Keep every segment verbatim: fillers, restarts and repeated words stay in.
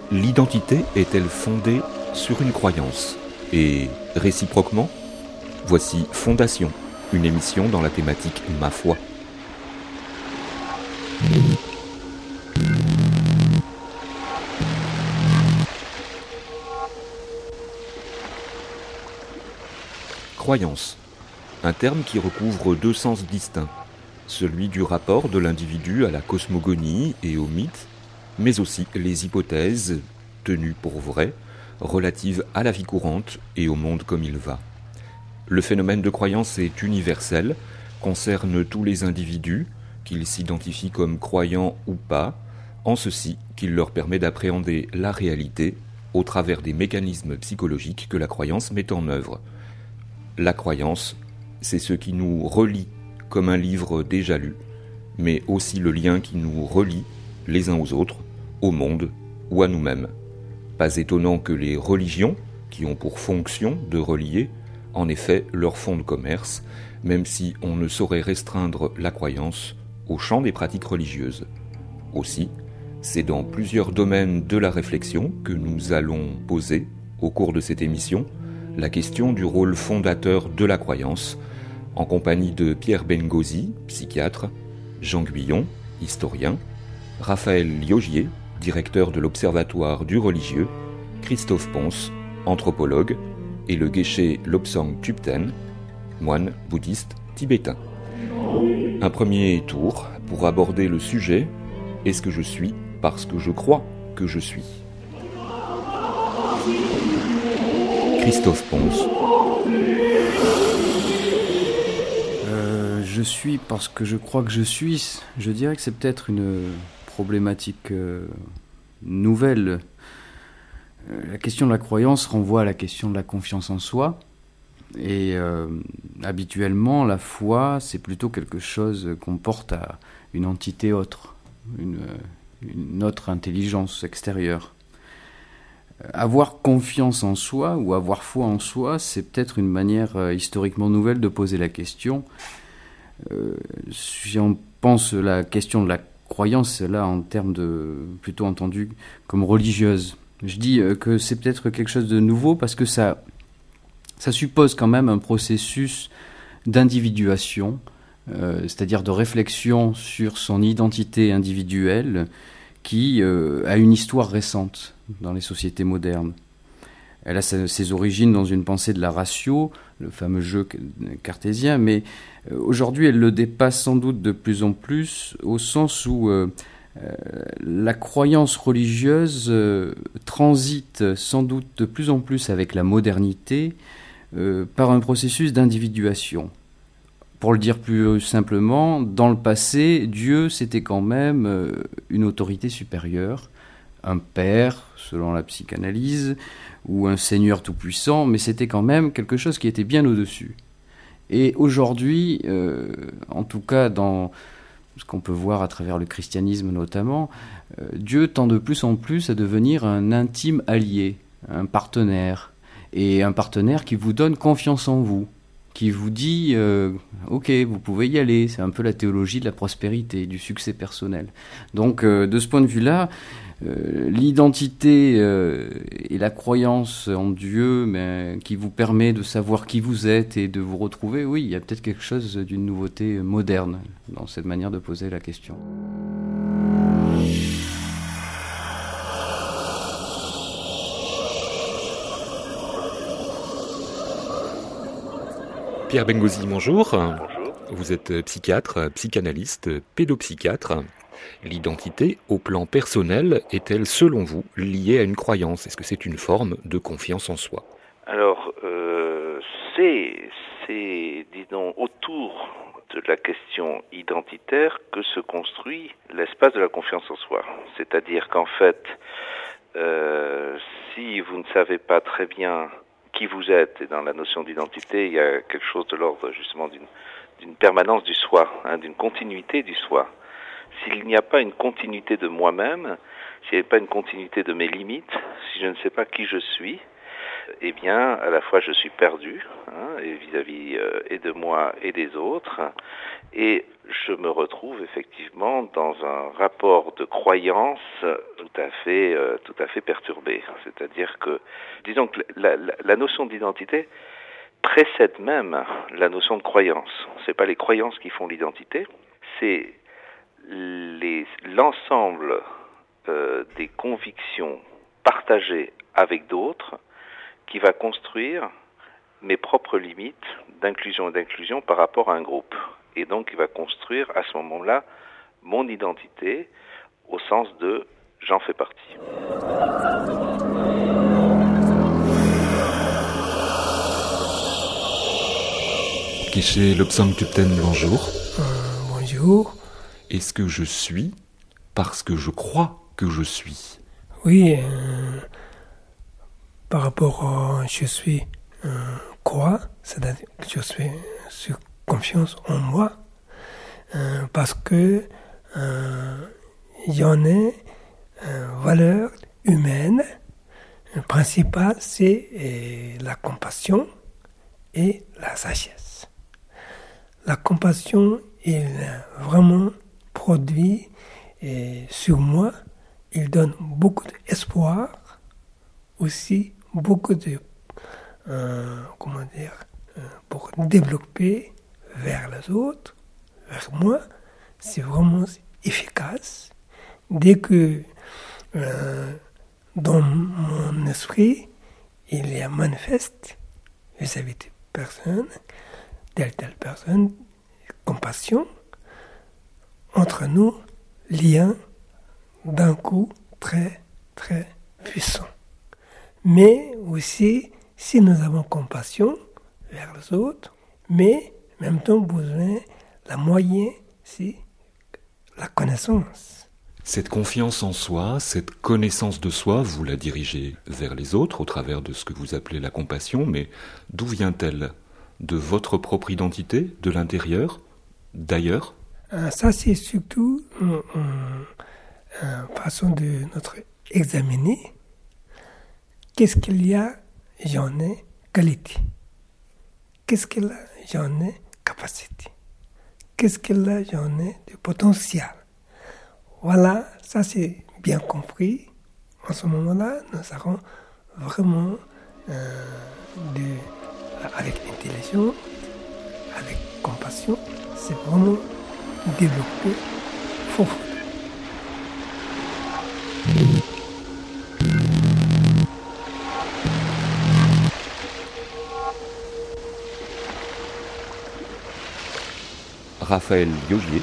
L'identité est-elle fondée sur une croyance ? Et réciproquement ? Voici Fondation, une émission dans la thématique Ma foi. Croyance, un terme qui recouvre deux sens distincts, celui du rapport de l'individu à la cosmogonie et au mythe, mais aussi les hypothèses, tenues pour vraies, relatives à la vie courante et au monde comme il va. Le phénomène de croyance est universel, concerne tous les individus, qu'ils s'identifient comme croyants ou pas, en ceci qu'il leur permet d'appréhender la réalité au travers des mécanismes psychologiques que la croyance met en œuvre. La croyance, c'est ce qui nous relie comme un livre déjà lu, mais aussi le lien qui nous relie les uns aux autres, au monde ou à nous-mêmes. Pas étonnant que les religions, qui ont pour fonction de relier, en effet, leur fonds de commerce, même si on ne saurait restreindre la croyance au champ des pratiques religieuses. Aussi, c'est dans plusieurs domaines de la réflexion que nous allons poser, au cours de cette émission, la question du rôle fondateur de la croyance, en compagnie de Pierre Bengozi, psychiatre, Jean Guyon, historien, Raphaël Liogier, directeur de l'Observatoire du religieux, Christophe Pons, anthropologue, et le Geshe Lobsang Tubten, moine bouddhiste tibétain. Un premier tour pour aborder le sujet « Est-ce que je suis parce que je crois que je suis ?» Christophe Pons. Euh, je suis parce que je crois que je suis. Je dirais que c'est peut-être une problématique euh, nouvelle. Euh, la question de la croyance renvoie à la question de la confiance en soi. Et euh, habituellement, la foi, c'est plutôt quelque chose qu'on porte à une entité autre, une, une autre intelligence extérieure. Avoir confiance en soi ou avoir foi en soi, c'est peut-être une manière euh, historiquement nouvelle de poser la question. Euh, si on pense la question de la croyance, là, en termes de plutôt entendu comme religieuse, je dis euh, que c'est peut-être quelque chose de nouveau parce que ça, ça suppose quand même un processus d'individuation, euh, c'est-à-dire de réflexion sur son identité individuelle qui euh, a une histoire récente dans les sociétés modernes. Elle a ses origines dans une pensée de la ratio, le fameux jeu cartésien, mais euh, aujourd'hui elle le dépasse sans doute de plus en plus au sens où euh, euh, la croyance religieuse euh, transite sans doute de plus en plus avec la modernité euh, par un processus d'individuation. Pour le dire plus simplement, dans le passé, Dieu, c'était quand même euh, une autorité supérieure, un père, selon la psychanalyse, ou un seigneur tout-puissant, mais c'était quand même quelque chose qui était bien au-dessus. Et aujourd'hui, euh, en tout cas dans ce qu'on peut voir à travers le christianisme notamment, euh, Dieu tend de plus en plus à devenir un intime allié, un partenaire, et un partenaire qui vous donne confiance en vous, qui vous dit euh, « Ok, vous pouvez y aller ». C'est un peu la théologie de la prospérité, du succès personnel. Donc, euh, de ce point de vue-là, euh, l'identité euh, et la croyance en Dieu mais, qui vous permet de savoir qui vous êtes et de vous retrouver, oui, il y a peut-être quelque chose d'une nouveauté moderne dans cette manière de poser la question. Pierre Bengozi, bonjour. Bonjour. Vous êtes psychiatre, psychanalyste, pédopsychiatre. L'identité, au plan personnel, est-elle, selon vous, liée à une croyance ? Est-ce que c'est une forme de confiance en soi ? Alors, euh, c'est, c'est, disons, autour de la question identitaire que se construit l'espace de la confiance en soi. C'est-à-dire qu'en fait, euh, si vous ne savez pas très bien qui vous êtes, et dans la notion d'identité, il y a quelque chose de l'ordre justement d'une, d'une permanence du soi, hein, d'une continuité du soi. S'il n'y a pas une continuité de moi-même, s'il n'y a pas une continuité de mes limites, si je ne sais pas qui je suis, eh bien, à la fois je suis perdu, hein, et vis-à-vis euh, et de moi et des autres, et je me retrouve effectivement dans un rapport de croyance tout à fait, euh, tout à fait perturbé. C'est-à-dire que, disons que la, la, la notion d'identité précède même la notion de croyance. C'est pas les croyances qui font l'identité, c'est les, l'ensemble euh, des convictions partagées avec d'autres qui va construire mes propres limites d'inclusion et d'inclusion par rapport à un groupe. Et donc, il va construire à ce moment-là mon identité au sens de « j'en fais partie ». Geshe Lobsang Tupten, bonjour. Euh, bonjour. Est-ce que je suis parce que je crois que je suis ? Oui, euh, par rapport à je suis euh, quoi, c'est-à-dire que je suis sur confiance en moi, euh, parce que euh, il y en a une valeur humaine principale, c'est euh, la compassion et la sagesse. La compassion, il vraiment produit et sur moi, il donne beaucoup d'espoir, aussi beaucoup de, euh, comment dire, euh, pour développer vers les autres, vers moi, c'est vraiment efficace. Dès que euh, dans mon esprit, il y a manifeste vis-à-vis de personnes, telle telle personne, compassion, entre nous, lien d'un coup très très puissant. Mais aussi, si nous avons compassion vers les autres, mais en même temps besoin, la moyen, c'est la connaissance. Cette confiance en soi, cette connaissance de soi, vous la dirigez vers les autres au travers de ce que vous appelez la compassion, mais d'où vient-elle ? De votre propre identité, de l'intérieur, d'ailleurs ? Ça, c'est surtout une, une, une façon de notre examiner. Qu'est-ce qu'il y a, j'en ai qualité. Qu'est-ce qu'il y a, j'en ai capacité. Qu'est-ce qu'il y a, j'en ai de potentiel. Voilà, ça c'est bien compris. En ce moment-là, nous avons vraiment euh, de, avec intelligence, avec compassion, c'est vraiment développé fort. Raphaël Yogier.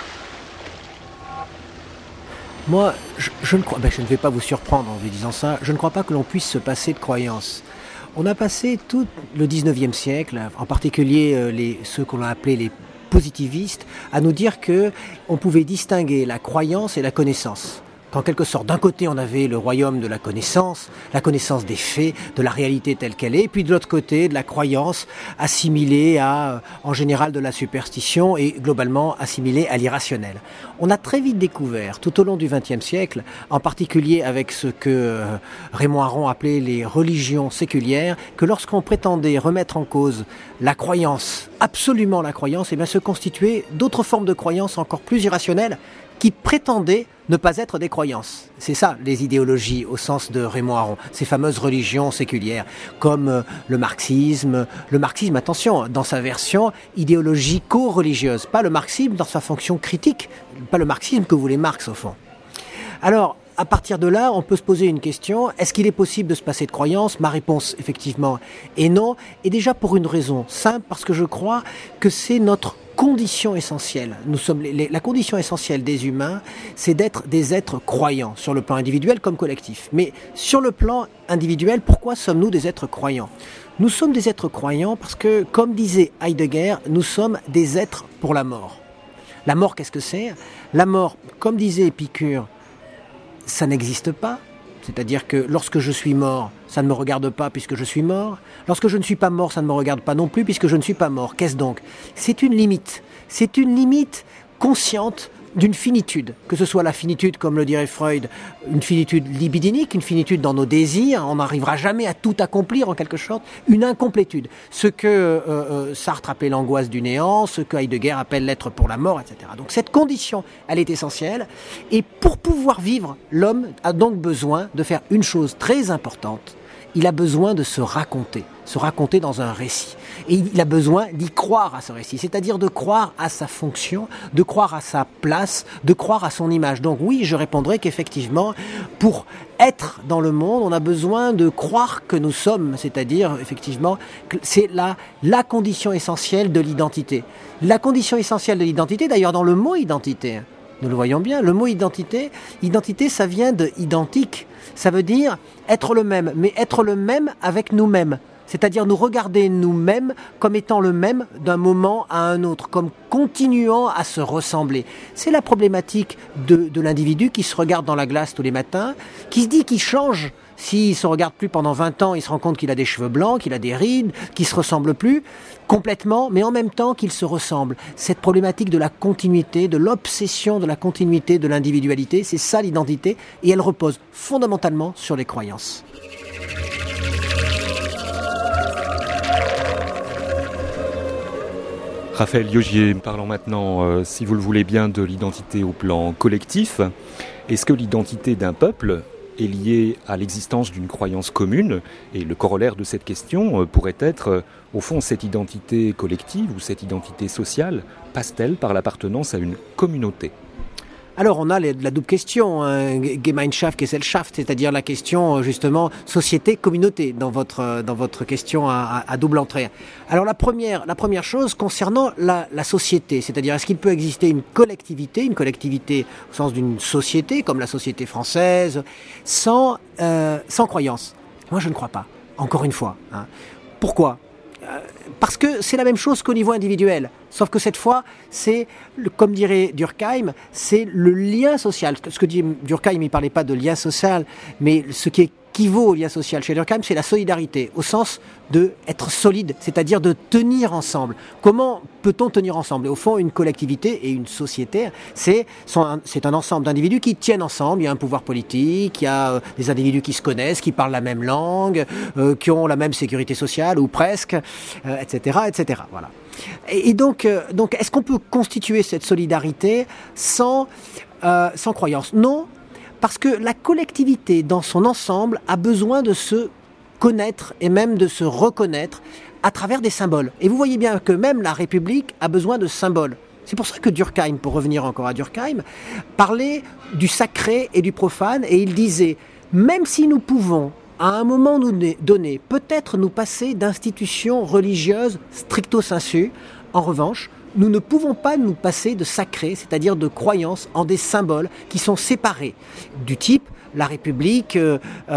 Moi, je, je, ne crois, ben je ne vais pas vous surprendre en vous disant ça, je ne crois pas que l'on puisse se passer de croyances. On a passé tout le dix-neuvième siècle, en particulier les, ceux qu'on a appelés les positivistes, à nous dire qu'on pouvait distinguer la croyance et la connaissance. Qu'en quelque sorte, d'un côté, on avait le royaume de la connaissance, la connaissance des faits, de la réalité telle qu'elle est, et puis de l'autre côté, de la croyance assimilée à, en général, de la superstition et globalement assimilée à l'irrationnel. On a très vite découvert, tout au long du vingtième siècle, en particulier avec ce que Raymond Aron appelait les religions séculières, que lorsqu'on prétendait remettre en cause la croyance, absolument la croyance, eh bien se constituaient d'autres formes de croyances encore plus irrationnelles, qui prétendaient ne pas être des croyances. C'est ça, les idéologies, au sens de Raymond Aron, ces fameuses religions séculières, comme le marxisme. Le marxisme, attention, dans sa version idéologico-religieuse, pas le marxisme dans sa fonction critique, pas le marxisme que voulait Marx, au fond. Alors, à partir de là, on peut se poser une question, est-ce qu'il est possible de se passer de croyances ? Ma réponse, effectivement, est non, et déjà pour une raison simple, parce que je crois que c'est notre condition essentielle. Nous sommes les, les, la condition essentielle des humains, c'est d'être des êtres croyants, sur le plan individuel comme collectif. Mais sur le plan individuel, pourquoi sommes-nous des êtres croyants ? Nous sommes des êtres croyants parce que, comme disait Heidegger, nous sommes des êtres pour la mort. La mort, qu'est-ce que c'est ? La mort, comme disait Épicure, ça n'existe pas. C'est-à-dire que lorsque je suis mort, ça ne me regarde pas puisque je suis mort. Lorsque je ne suis pas mort, ça ne me regarde pas non plus puisque je ne suis pas mort. Qu'est-ce donc ? C'est une limite. C'est une limite consciente d'une finitude, que ce soit la finitude, comme le dirait Freud, une finitude libidinique, une finitude dans nos désirs, on n'arrivera jamais à tout accomplir en quelque sorte, une incomplétude, ce que euh, euh, Sartre appelait l'angoisse du néant, ce que Heidegger appelle l'être pour la mort, et cetera. Donc cette condition, elle est essentielle, et pour pouvoir vivre, l'homme a donc besoin de faire une chose très importante, il a besoin de se raconter, se raconter dans un récit. Et il a besoin d'y croire à ce récit, c'est-à-dire de croire à sa fonction, de croire à sa place, de croire à son image. Donc oui, je répondrai qu'effectivement, pour être dans le monde, on a besoin de croire que nous sommes, c'est-à-dire effectivement, que c'est la, la condition essentielle de l'identité. La condition essentielle de l'identité, d'ailleurs dans le mot identité, nous le voyons bien, le mot identité, identité ça vient de identique, ça veut dire être le même, mais être le même avec nous-mêmes. C'est-à-dire nous regarder nous-mêmes comme étant le même d'un moment à un autre, comme continuant à se ressembler. C'est la problématique de, de l'individu qui se regarde dans la glace tous les matins, qui se dit qu'il change. S'il ne se regarde plus pendant vingt ans, il se rend compte qu'il a des cheveux blancs, qu'il a des rides, qu'il ne se ressemble plus complètement, mais en même temps qu'il se ressemble. Cette problématique de la continuité, de l'obsession de la continuité de l'individualité, c'est ça l'identité, et elle repose fondamentalement sur les croyances. Raphaël Yogier, parlons maintenant, euh, si vous le voulez bien, de l'identité au plan collectif. Est-ce que l'identité d'un peuple est liée à l'existence d'une croyance commune ? Et le corollaire de cette question euh, pourrait être, euh, au fond, cette identité collective ou cette identité sociale passe-t-elle par l'appartenance à une communauté ? Alors on a la double question, hein, Gemeinschaft, Gesellschaft, c'est-à-dire la question justement société-communauté dans votre dans votre question à, à, à double entrée. Alors la première la première chose concernant la, la société, c'est-à-dire est-ce qu'il peut exister une collectivité, une collectivité au sens d'une société comme la société française, sans euh, sans croyance ? Moi je ne crois pas. Encore une fois. Hein. Pourquoi ? Parce que c'est la même chose qu'au niveau individuel. Sauf que cette fois, c'est, comme dirait Durkheim, c'est le lien social. Ce que dit Durkheim, il ne parlait pas de lien social, mais ce qui équivaut au lien social chez Durkheim, c'est la solidarité, au sens de être solide, c'est-à-dire de tenir ensemble. Comment peut-on tenir ensemble ? Et au fond, une collectivité et une société, c'est, c'est un ensemble d'individus qui tiennent ensemble. Il y a un pouvoir politique, il y a des individus qui se connaissent, qui parlent la même langue, euh, qui ont la même sécurité sociale, ou presque, euh, et cetera, et cetera. Voilà. Et, et donc, euh, donc, est-ce qu'on peut constituer cette solidarité sans, euh, sans croyance ? Non, parce que la collectivité dans son ensemble a besoin de se connaître et même de se reconnaître à travers des symboles. Et vous voyez bien que même la République a besoin de symboles. C'est pour ça que Durkheim, pour revenir encore à Durkheim, parlait du sacré et du profane, et il disait, même si nous pouvons, à un moment donné, peut-être nous passer d'institutions religieuses stricto sensu, en revanche, nous ne pouvons pas nous passer de sacré, c'est-à-dire de croyances en des symboles qui sont séparés, du type la République, euh,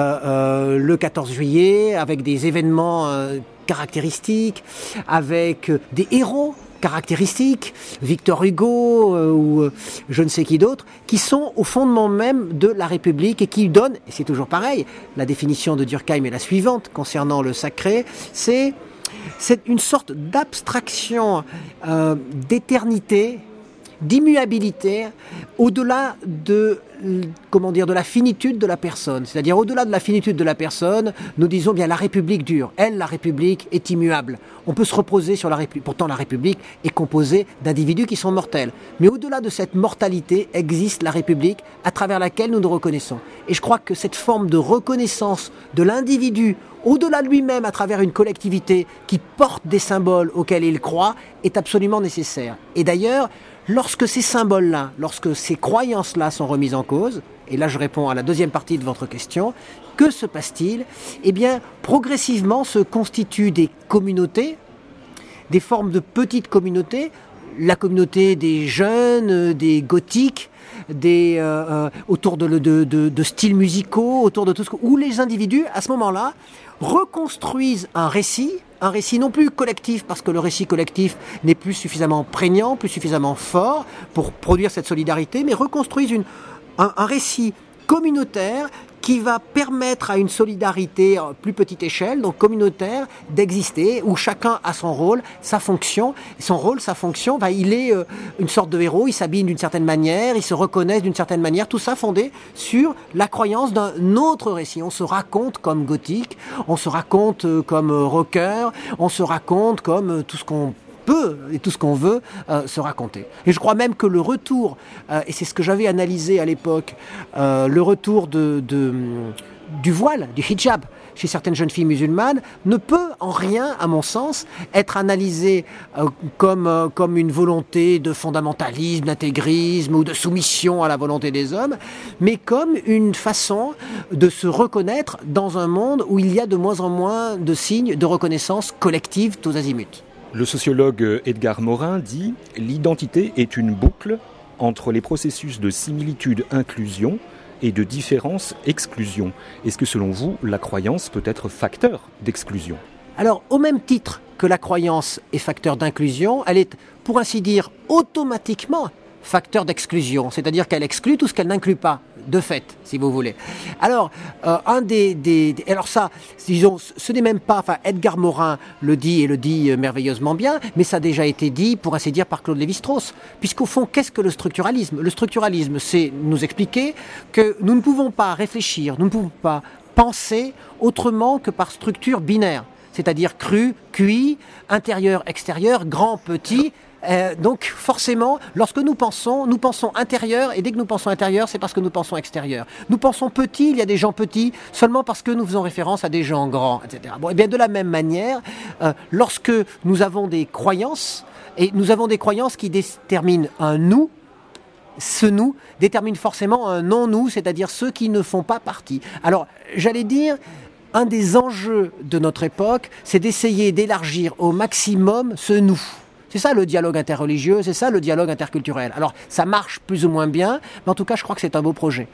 euh, le quatorze juillet, avec des événements euh, caractéristiques, avec euh, des héros caractéristiques, Victor Hugo euh, ou euh, je ne sais qui d'autre, qui sont au fondement même de la République et qui donnent, et c'est toujours pareil, la définition de Durkheim est la suivante concernant le sacré, c'est C'est une sorte d'abstraction, euh, d'éternité, d'immuabilité, au-delà de, comment dire, de la finitude de la personne. C'est-à-dire, au-delà de la finitude de la personne, nous disons bien la République dure. Elle, la République, est immuable. On peut se reposer sur la République. Pourtant, la République est composée d'individus qui sont mortels. Mais au-delà de cette mortalité, existe la République à travers laquelle nous nous reconnaissons. Et je crois que cette forme de reconnaissance de l'individu au-delà de lui-même, à travers une collectivité qui porte des symboles auxquels il croit, est absolument nécessaire. Et d'ailleurs, lorsque ces symboles-là, lorsque ces croyances-là sont remises en cause, et là je réponds à la deuxième partie de votre question, que se passe-t-il ? Eh bien, progressivement se constituent des communautés, des formes de petites communautés, la communauté des jeunes, des gothiques, des, euh, euh, autour de, de, de, de styles musicaux, autour de tout ce que, où les individus, à ce moment-là, reconstruisent un récit, un récit non plus collectif, parce que le récit collectif n'est plus suffisamment prégnant, plus suffisamment fort pour produire cette solidarité, mais reconstruisent une, un, un récit communautaire qui va permettre à une solidarité à plus petite échelle, donc communautaire, d'exister, où chacun a son rôle, sa fonction. Son rôle, sa fonction, bah, il est euh, une sorte de héros, il s'habille d'une certaine manière, il se reconnaît d'une certaine manière, tout ça fondé sur la croyance d'un autre récit. On se raconte comme gothique, on se raconte euh, comme euh, rocker, on se raconte comme euh, tout ce qu'on peut et tout ce qu'on veut euh, se raconter. Et je crois même que le retour, euh, et c'est ce que j'avais analysé à l'époque, euh, le retour de, de, du voile, du hijab, chez certaines jeunes filles musulmanes, ne peut en rien, à mon sens, être analysé euh, comme, euh, comme une volonté de fondamentalisme, d'intégrisme ou de soumission à la volonté des hommes, mais comme une façon de se reconnaître dans un monde où il y a de moins en moins de signes de reconnaissance collective tous azimuts. Le sociologue Edgar Morin dit « L'identité est une boucle entre les processus de similitude-inclusion et de différence-exclusion. Est-ce que selon vous, la croyance peut être facteur d'exclusion ?» Alors, au même titre que la croyance est facteur d'inclusion, elle est, pour ainsi dire, automatiquement facteur d'exclusion, c'est-à-dire qu'elle exclut tout ce qu'elle n'inclut pas, de fait, si vous voulez. Alors, euh, un des, des, des... Alors ça, disons, ce n'est même pas... Enfin, Edgar Morin le dit et le dit euh, merveilleusement bien, mais ça a déjà été dit, pour ainsi dire, par Claude Lévi-Strauss. Puisqu'au fond, qu'est-ce que le structuralisme ? Le structuralisme, c'est nous expliquer que nous ne pouvons pas réfléchir, nous ne pouvons pas penser autrement que par structure binaire. C'est-à-dire cru, cuit, intérieur, extérieur, grand, petit... Euh, donc forcément, lorsque nous pensons, nous pensons intérieur, et dès que nous pensons intérieur, c'est parce que nous pensons extérieur. Nous pensons petit, il y a des gens petits, seulement parce que nous faisons référence à des gens grands, et cetera. Bon, et bien de la même manière, euh, lorsque nous avons des croyances, et nous avons des croyances qui déterminent un nous, ce nous détermine forcément un non-nous, c'est-à-dire ceux qui ne font pas partie. Alors, j'allais dire... Un des enjeux de notre époque, c'est d'essayer d'élargir au maximum ce nous. C'est ça le dialogue interreligieux, c'est ça le dialogue interculturel. Alors, ça marche plus ou moins bien, mais en tout cas, je crois que c'est un beau projet.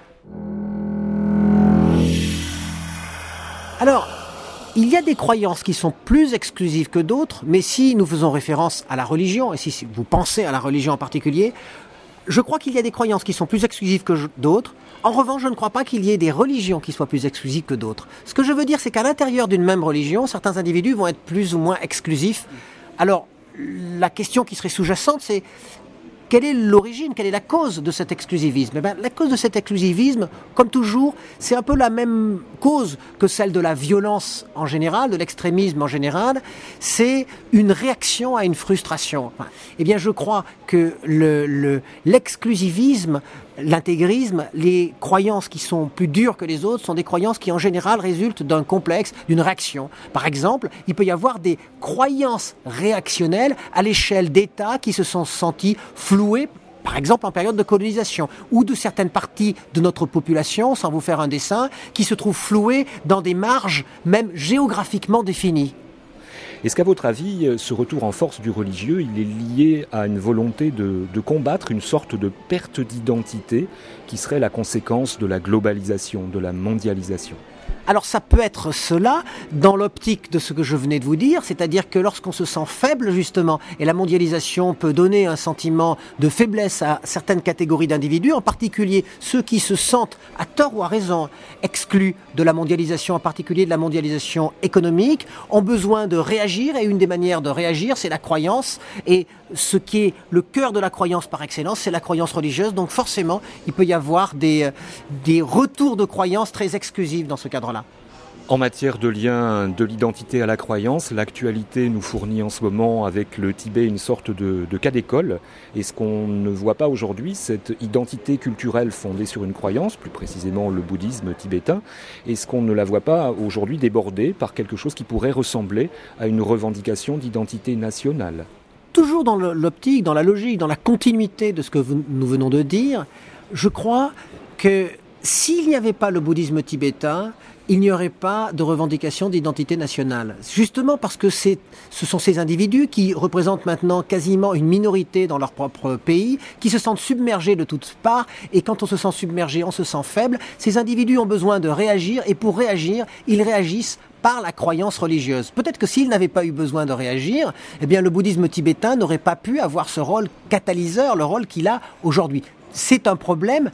Alors, il y a des croyances qui sont plus exclusives que d'autres, mais si nous faisons référence à la religion, et si vous pensez à la religion en particulier, je crois qu'il y a des croyances qui sont plus exclusives que d'autres. En revanche, je ne crois pas qu'il y ait des religions qui soient plus exclusives que d'autres. Ce que je veux dire, c'est qu'à l'intérieur d'une même religion, certains individus vont être plus ou moins exclusifs. Alors, la question qui serait sous-jacente, c'est quelle est l'origine, quelle est la cause de cet exclusivisme ? Eh bien, la cause de cet exclusivisme, comme toujours, c'est un peu la même cause que celle de la violence en général, de l'extrémisme en général. C'est une réaction à une frustration. Enfin, eh bien, je crois que le, le, l'exclusivisme, l'intégrisme, les croyances qui sont plus dures que les autres sont des croyances qui en général résultent d'un complexe, d'une réaction. Par exemple, il peut y avoir des croyances réactionnelles à l'échelle d'États qui se sont sentis floués, par exemple en période de colonisation, ou de certaines parties de notre population, sans vous faire un dessin, qui se trouvent flouées dans des marges même géographiquement définies. Est-ce qu'à votre avis, ce retour en force du religieux, il est lié à une volonté de, de combattre une sorte de perte d'identité qui serait la conséquence de la globalisation, de la mondialisation ? Alors ça peut être cela dans l'optique de ce que je venais de vous dire, c'est-à-dire que lorsqu'on se sent faible justement, et la mondialisation peut donner un sentiment de faiblesse à certaines catégories d'individus, en particulier ceux qui se sentent, à tort ou à raison, exclus de la mondialisation, en particulier de la mondialisation économique, ont besoin de réagir, et une des manières de réagir, c'est la croyance, et ce qui est le cœur de la croyance par excellence, c'est la croyance religieuse, donc forcément, il peut y avoir des, des retours de croyances très exclusifs dans ce cadre-là. En matière de lien de l'identité à la croyance, l'actualité nous fournit en ce moment avec le Tibet une sorte de, de cas d'école. Est-ce qu'on ne voit pas aujourd'hui cette identité culturelle fondée sur une croyance, plus précisément le bouddhisme tibétain, est-ce qu'on ne la voit pas aujourd'hui débordée par quelque chose qui pourrait ressembler à une revendication d'identité nationale ? Toujours dans l'optique, dans la logique, dans la continuité de ce que nous venons de dire, je crois que s'il n'y avait pas le bouddhisme tibétain, il n'y aurait pas de revendication d'identité nationale. Justement parce que c'est, ce sont ces individus qui représentent maintenant quasiment une minorité dans leur propre pays, qui se sentent submergés de toutes parts, et quand on se sent submergé, on se sent faible. Ces individus ont besoin de réagir, et pour réagir, ils réagissent par la croyance religieuse. Peut-être que s'ils n'avaient pas eu besoin de réagir, eh bien le bouddhisme tibétain n'aurait pas pu avoir ce rôle catalyseur, le rôle qu'il a aujourd'hui. C'est un problème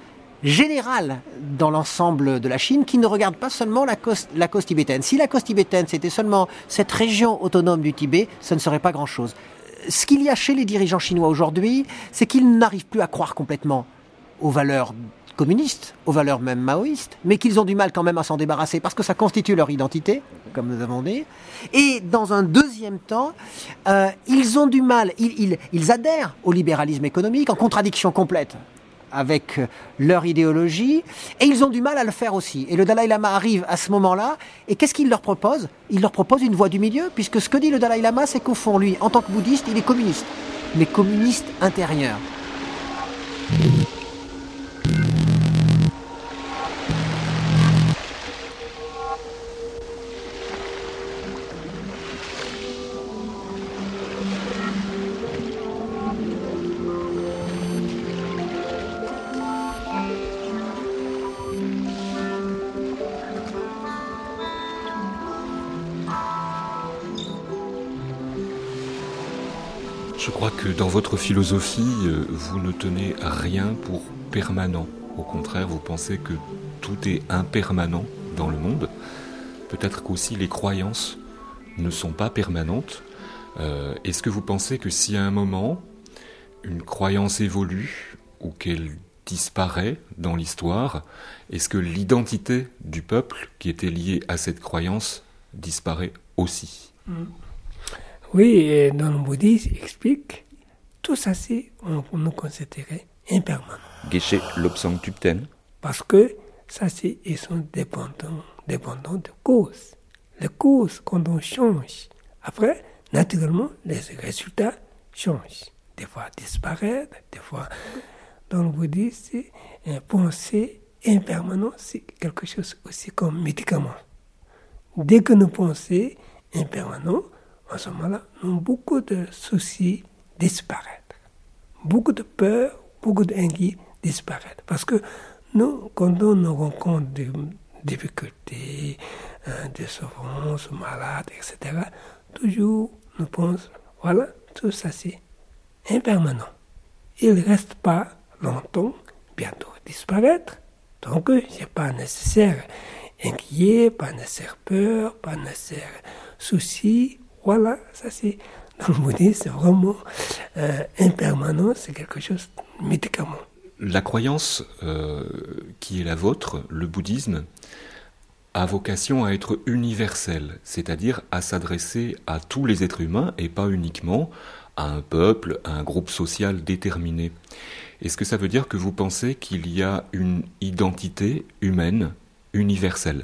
générale dans l'ensemble de la Chine qui ne regarde pas seulement la côte, la côte tibétaine. Si la côte tibétaine, c'était seulement cette région autonome du Tibet, ce ne serait pas grand-chose. Ce qu'il y a chez les dirigeants chinois aujourd'hui, c'est qu'ils n'arrivent plus à croire complètement aux valeurs communistes, aux valeurs même maoïstes, mais qu'ils ont du mal quand même à s'en débarrasser parce que ça constitue leur identité, comme nous avons dit. Et dans un deuxième temps, euh, ils ont du mal, ils, ils, ils adhèrent au libéralisme économique en contradiction complète avec leur idéologie, et ils ont du mal à le faire aussi. Et le Dalai Lama arrive à ce moment-là, et qu'est-ce qu'il leur propose ? Il leur propose une voie du milieu, puisque ce que dit le Dalai Lama, c'est qu'au fond, lui, en tant que bouddhiste, il est communiste, mais communiste intérieur. Je crois que dans votre philosophie, vous ne tenez rien pour permanent. Au contraire, vous pensez que tout est impermanent dans le monde. Peut-être qu'aussi les croyances ne sont pas permanentes. Euh, est-ce que vous pensez que si à un moment, une croyance évolue ou qu'elle disparaît dans l'histoire, est-ce que l'identité du peuple qui était liée à cette croyance disparaît aussi ? mmh. Oui, et dans le bouddhisme, il explique, tout ça, c'est, on peut nous considérer impermanent. Geshe Lobsang Tupten. Parce que ça, c'est, ils sont dépendants, dépendants de causes. Les causes, quand on change, après, naturellement, les résultats changent. Des fois, disparaître, des fois, dans le bouddhisme, c'est, euh, penser impermanent, c'est quelque chose aussi comme médicament. Dès que nous pensons impermanent, à ce moment-là, beaucoup de soucis disparaissent. Beaucoup de peurs, beaucoup d'inquiétudes disparaissent. Parce que nous, quand on nous rencontre des difficultés, hein, des souffrances, malades, et cetera, toujours nous pensons, voilà, tout ça c'est impermanent. Il ne reste pas longtemps, bientôt disparaître. Donc, ce n'est pas nécessaire inquiet, pas nécessaire peur, pas nécessaire souci. Voilà, ça c'est, dans le bouddhisme, c'est vraiment euh, impermanent, c'est quelque chose de médicament. La croyance euh, qui est la vôtre, le bouddhisme, a vocation à être universelle, c'est-à-dire à s'adresser à tous les êtres humains et pas uniquement à un peuple, à un groupe social déterminé. Est-ce que ça veut dire que vous pensez qu'il y a une identité humaine universelle ?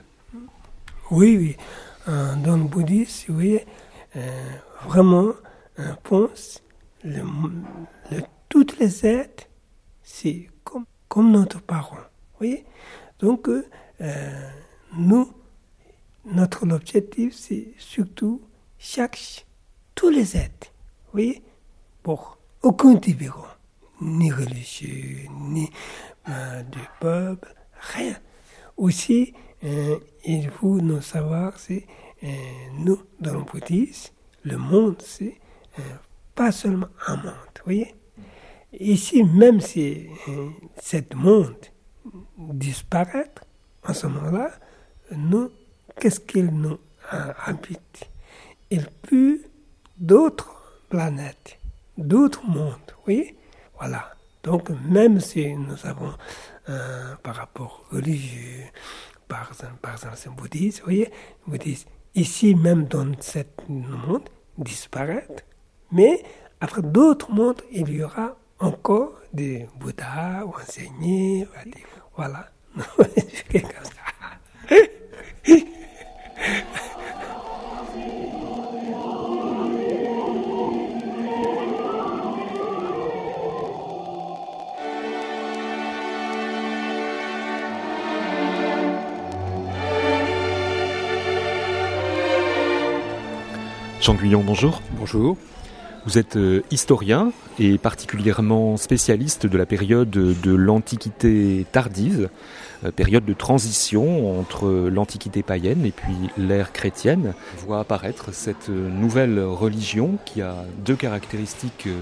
Oui, oui. Euh, dans le bouddhisme, vous voyez, Euh, vraiment, on pense, le, le, toutes les êtres, c'est comme, comme notre parent. Vous voyez ? Donc, euh, nous, notre objectif, c'est surtout chaque, tous les êtres. Vous voyez ? Pour aucun différent, ni religieux, ni euh, du peuple, rien. Aussi, euh, il faut nous savoir, c'est Et nous, dans le bouddhisme, le monde, c'est euh, pas seulement un monde, vous voyez. Ici, même si euh, cet monde disparaît, en ce moment-là, nous, qu'est-ce qu'il nous euh, habite ? Il peut d'autres planètes, d'autres mondes, vous voyez. Voilà. Donc, même si nous avons, euh, par rapport religieux, par exemple, par exemple, c'est bouddhisme, vous voyez, bouddhisme, ici, même dans ce monde, disparaître. Mais après d'autres mondes, il y aura encore des Bouddhas ou enseignés. Voilà. C'est comme ça. Jean Guyon, bonjour. Bonjour. Vous êtes euh, historien et particulièrement spécialiste de la période de l'Antiquité tardive, euh, période de transition entre l'Antiquité païenne et puis l'ère chrétienne. On voit apparaître cette nouvelle religion qui a deux caractéristiques euh,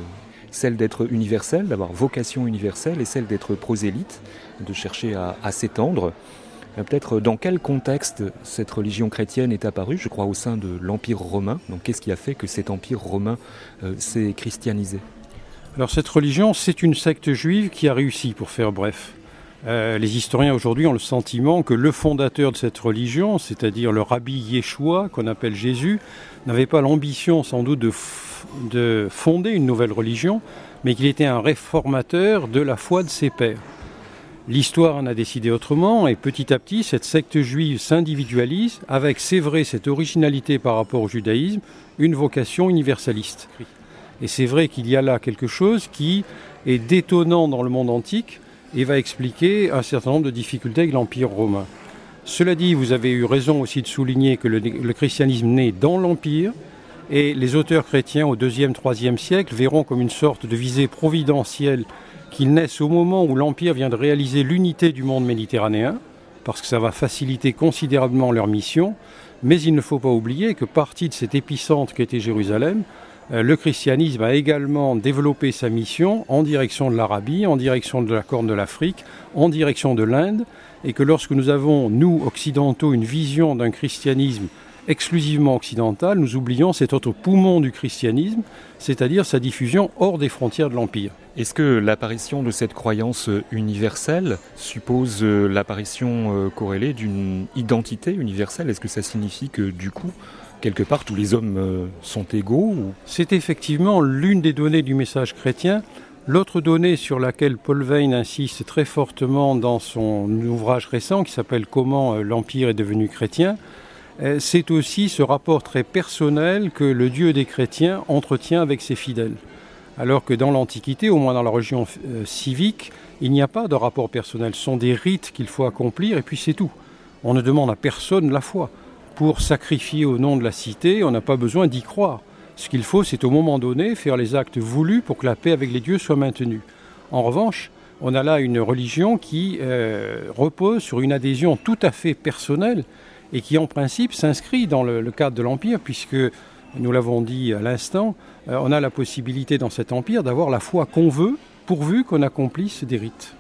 celle d'être universelle, d'avoir vocation universelle, et celle d'être prosélyte, de chercher à, à s'étendre. Peut-être dans quel contexte cette religion chrétienne est apparue, je crois au sein de l'Empire romain. Donc qu'est-ce qui a fait que cet Empire romain euh, s'est christianisé ? Alors cette religion, c'est une secte juive qui a réussi, pour faire bref. Euh, les historiens aujourd'hui ont le sentiment que le fondateur de cette religion, c'est-à-dire le rabbi Yeshua, qu'on appelle Jésus, n'avait pas l'ambition sans doute de, f- de fonder une nouvelle religion, mais qu'il était un réformateur de la foi de ses pères. L'histoire en a décidé autrement, et petit à petit, cette secte juive s'individualise, avec, c'est vrai, cette originalité par rapport au judaïsme, une vocation universaliste. Et c'est vrai qu'il y a là quelque chose qui est détonnant dans le monde antique et va expliquer un certain nombre de difficultés avec l'Empire romain. Cela dit, vous avez eu raison aussi de souligner que le, le christianisme naît dans l'Empire, et les auteurs chrétiens au deuxième, troisième siècle verront comme une sorte de visée providentielle qu'ils naissent au moment où l'Empire vient de réaliser l'unité du monde méditerranéen, parce que ça va faciliter considérablement leur mission, mais il ne faut pas oublier que partie de cet épicentre qu'était Jérusalem, euh, le christianisme a également développé sa mission en direction de l'Arabie, en direction de la Corne de l'Afrique, en direction de l'Inde, et que lorsque nous avons, nous, occidentaux, une vision d'un christianisme exclusivement occidental, nous oublions cet autre poumon du christianisme, c'est-à-dire sa diffusion hors des frontières de l'Empire. Est-ce que l'apparition de cette croyance universelle suppose l'apparition corrélée d'une identité universelle ? Est-ce que ça signifie que du coup, quelque part, tous les hommes sont égaux ou... C'est effectivement l'une des données du message chrétien. L'autre donnée sur laquelle Paul Veyne insiste très fortement dans son ouvrage récent, qui s'appelle « Comment l'Empire est devenu chrétien », c'est aussi ce rapport très personnel que le Dieu des chrétiens entretient avec ses fidèles. Alors que dans l'Antiquité, au moins dans la religion euh, civique, il n'y a pas de rapport personnel. Ce sont des rites qu'il faut accomplir et puis c'est tout. On ne demande à personne la foi. Pour sacrifier au nom de la cité, on n'a pas besoin d'y croire. Ce qu'il faut, c'est au moment donné faire les actes voulus pour que la paix avec les dieux soit maintenue. En revanche, on a là une religion qui euh, repose sur une adhésion tout à fait personnelle et qui en principe s'inscrit dans le, le cadre de l'Empire, puisque, nous l'avons dit à l'instant, euh, on a la possibilité dans cet Empire d'avoir la foi qu'on veut, pourvu qu'on accomplisse des rites.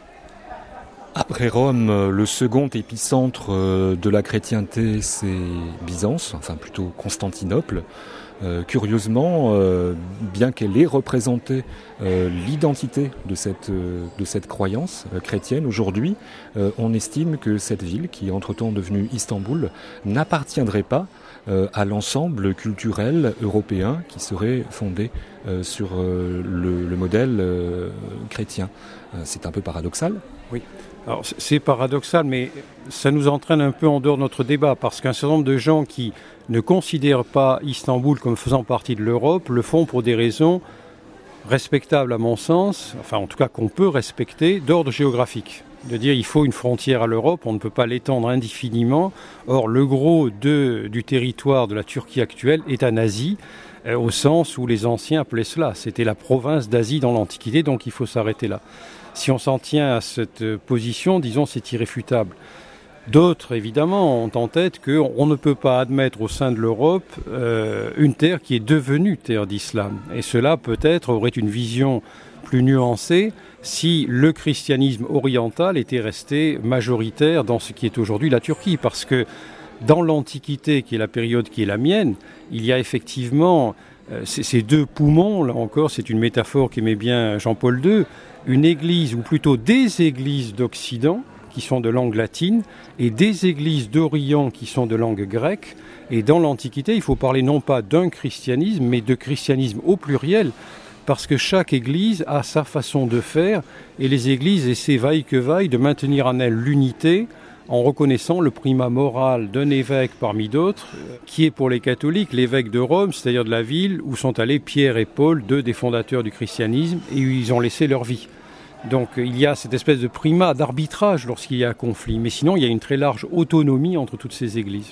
Après Rome, le second épicentre de la chrétienté, c'est Byzance, enfin plutôt Constantinople. Euh, curieusement, euh, bien qu'elle ait représenté euh, l'identité de cette, euh, de cette croyance euh, chrétienne, aujourd'hui, euh, on estime que cette ville, qui est entre-temps devenue Istanbul, n'appartiendrait pas euh, à l'ensemble culturel européen qui serait fondé euh, sur euh, le, le modèle euh, chrétien. Euh, c'est un peu paradoxal. Oui. Alors, c'est paradoxal, mais ça nous entraîne un peu en dehors de notre débat, parce qu'un certain nombre de gens qui ne considèrent pas Istanbul comme faisant partie de l'Europe le font pour des raisons respectables à mon sens, enfin en tout cas qu'on peut respecter, d'ordre géographique. De dire il faut une frontière à l'Europe, on ne peut pas l'étendre indéfiniment. Or, le gros de, du territoire de la Turquie actuelle est en Asie, euh, au sens où les anciens appelaient cela. C'était la province d'Asie dans l'Antiquité, donc il faut s'arrêter là. Si on s'en tient à cette position, disons, c'est irréfutable. D'autres, évidemment, ont en tête qu'on ne peut pas admettre au sein de l'Europe euh, une terre qui est devenue terre d'islam. Et cela, peut-être, aurait une vision plus nuancée si le christianisme oriental était resté majoritaire dans ce qui est aujourd'hui la Turquie. Parce que dans l'Antiquité, qui est la période qui est la mienne, il y a effectivement euh, ces deux poumons, là encore, c'est une métaphore qu'aimait bien Jean-Paul deux, une église, ou plutôt des églises d'Occident, qui sont de langue latine, et des églises d'Orient qui sont de langue grecque. Et dans l'Antiquité, il faut parler non pas d'un christianisme, mais de christianisme au pluriel, parce que chaque église a sa façon de faire, et les églises essaient vaille que vaille de maintenir en elles l'unité, en reconnaissant le primat moral d'un évêque parmi d'autres, qui est pour les catholiques l'évêque de Rome, c'est-à-dire de la ville où sont allés Pierre et Paul, deux des fondateurs du christianisme, et où ils ont laissé leur vie. Donc il y a cette espèce de primat d'arbitrage lorsqu'il y a un conflit, mais sinon il y a une très large autonomie entre toutes ces églises.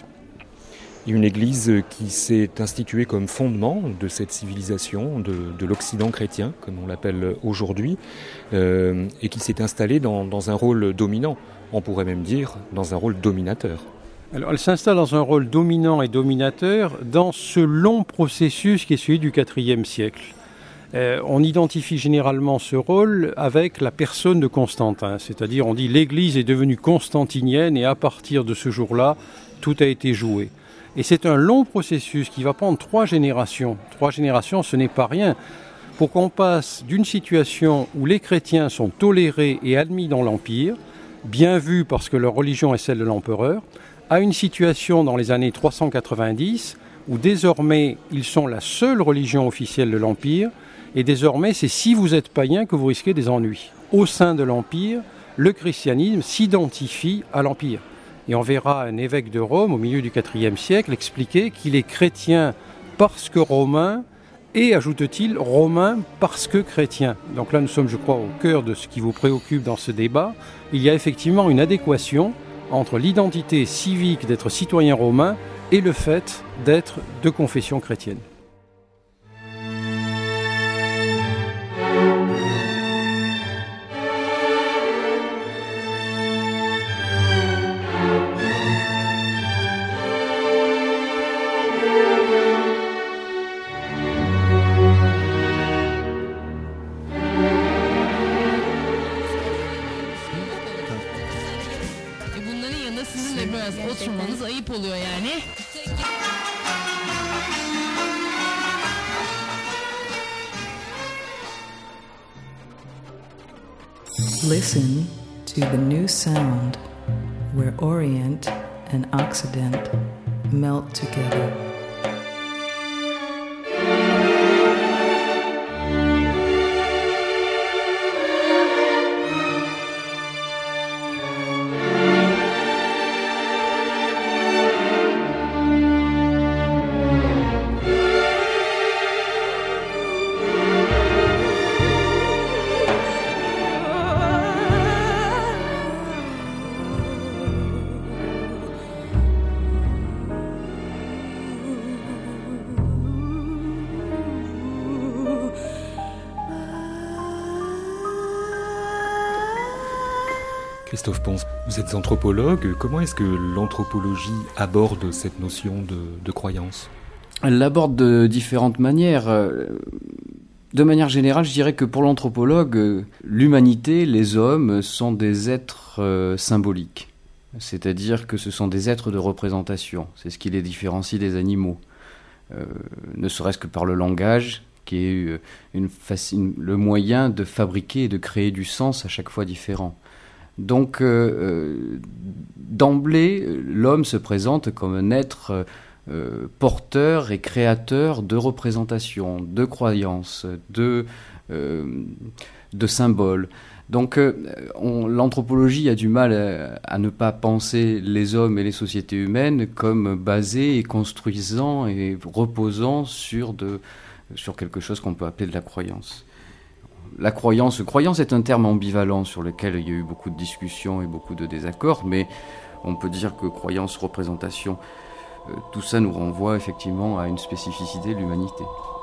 Une église qui s'est instituée comme fondement de cette civilisation, de, de l'Occident chrétien, comme on l'appelle aujourd'hui, euh, et qui s'est installée dans, dans un rôle dominant, on pourrait même dire dans un rôle dominateur. Alors elle s'installe dans un rôle dominant et dominateur dans ce long processus qui est celui du quatrième siècle. Euh, on identifie généralement ce rôle avec la personne de Constantin, c'est-à-dire on dit l'Église est devenue constantinienne et à partir de ce jour-là, tout a été joué. Et c'est un long processus qui va prendre trois générations. Trois générations, ce n'est pas rien. Pour qu'on passe d'une situation où les chrétiens sont tolérés et admis dans l'Empire, bien vus parce que leur religion est celle de l'empereur, à une situation dans les années trois cent quatre-vingt-dix où désormais ils sont la seule religion officielle de l'Empire. Et désormais, c'est si vous êtes païen que vous risquez des ennuis. Au sein de l'Empire, le christianisme s'identifie à l'Empire. Et on verra un évêque de Rome, au milieu du quatrième siècle, expliquer qu'il est chrétien parce que romain, et, ajoute-t-il, romain parce que chrétien. Donc là, nous sommes, je crois, au cœur de ce qui vous préoccupe dans ce débat. Il y a effectivement une adéquation entre l'identité civique d'être citoyen romain et le fait d'être de confession chrétienne. Listen to the new sound where Orient and Occident melt together. Christophe Pons, vous êtes anthropologue. Comment est-ce que l'anthropologie aborde cette notion de, de croyance ? Elle l'aborde de différentes manières. De manière générale, je dirais que pour l'anthropologue, l'humanité, les hommes, sont des êtres euh, symboliques. C'est-à-dire que ce sont des êtres de représentation. C'est ce qui les différencie des animaux. Euh, ne serait-ce que par le langage, qui est une, une, le moyen de fabriquer et de créer du sens à chaque fois différent. Donc, euh, d'emblée, l'homme se présente comme un être euh, porteur et créateur de représentations, de croyances, de, euh, de symboles. Donc, euh, on, l'anthropologie a du mal à, à ne pas penser les hommes et les sociétés humaines comme basés et construisant et reposant sur, de, sur quelque chose qu'on peut appeler de la croyance. La croyance, croyance est un terme ambivalent sur lequel il y a eu beaucoup de discussions et beaucoup de désaccords, mais on peut dire que croyance, représentation, euh, tout ça nous renvoie effectivement à une spécificité de l'humanité.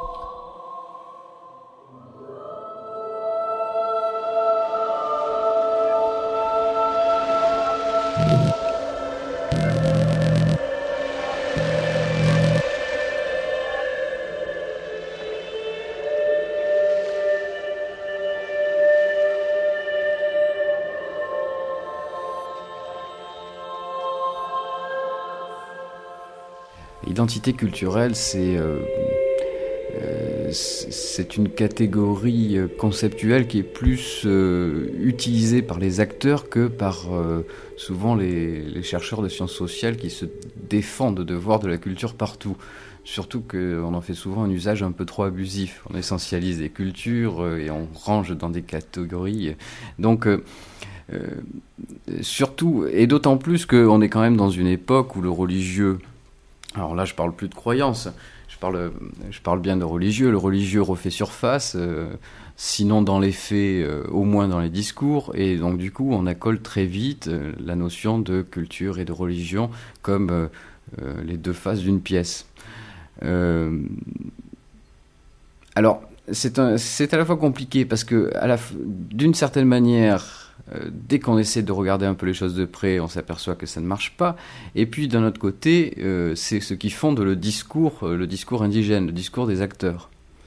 L'identité culturelle, c'est, euh, euh, c'est une catégorie conceptuelle qui est plus euh, utilisée par les acteurs que par euh, souvent les, les chercheurs de sciences sociales qui se défendent de voir de la culture partout. Surtout qu'on en fait souvent un usage un peu trop abusif. On essentialise les cultures et on range dans des catégories. Donc, euh, euh, surtout, et d'autant plus qu'on est quand même dans une époque où le religieux... Alors là, je parle plus de croyance, je parle, je parle bien de religieux. Le religieux refait surface, euh, sinon dans les faits, euh, au moins dans les discours. Et donc du coup, on accole très vite euh, la notion de culture et de religion comme euh, euh, les deux faces d'une pièce. Euh, alors, c'est, un, c'est à la fois compliqué parce que, à la, d'une certaine manière... Euh, dès qu'on essaie de regarder un peu les choses de près, on s'aperçoit que ça ne marche pas. Et puis, d'un autre côté, euh, c'est ce qui fonde le discours, euh, le discours indigène, le discours des acteurs,